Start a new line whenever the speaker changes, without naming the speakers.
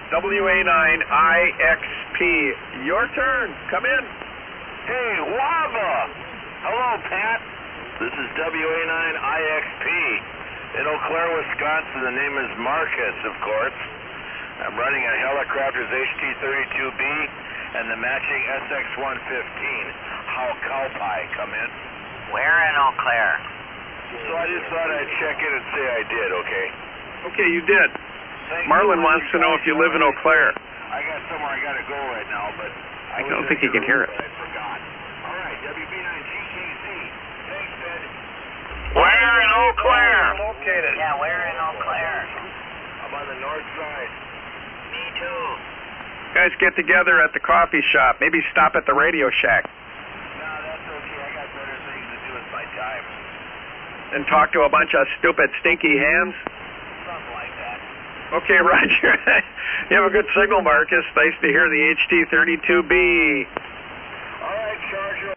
WA9IXP. Your turn. Come in.
Hey, Wava! Hello, Pat. This is WA9IXP. In Eau Claire, Wisconsin, the name is Marcus, of course. I'm running a Helicopters HT-32B and the matching SX-115. How Cowpie, come in.
Where in Eau Claire?
So I just thought I'd check in and say I did, okay?
Okay, you did.
Thank
Marlon
you.
wants to know if you live in Eau Claire.
I got somewhere I got to go right now, but
I don't think he can hear it.
I forgot. All right, WB9GKC. Thanks, Ted.
Where in Eau Claire?
Located.
Yeah, where in Eau Claire?
I'm on the north side.
Me too.
Guys, get together at the coffee shop. Maybe stop at the Radio Shack
No, that's okay. I got better things to do with my time.
and talk to a bunch of stupid, stinky hams.
Something like that.
Okay, Roger. You have a good signal, Marcus. Nice to hear the HT-32B.
All right, Charger.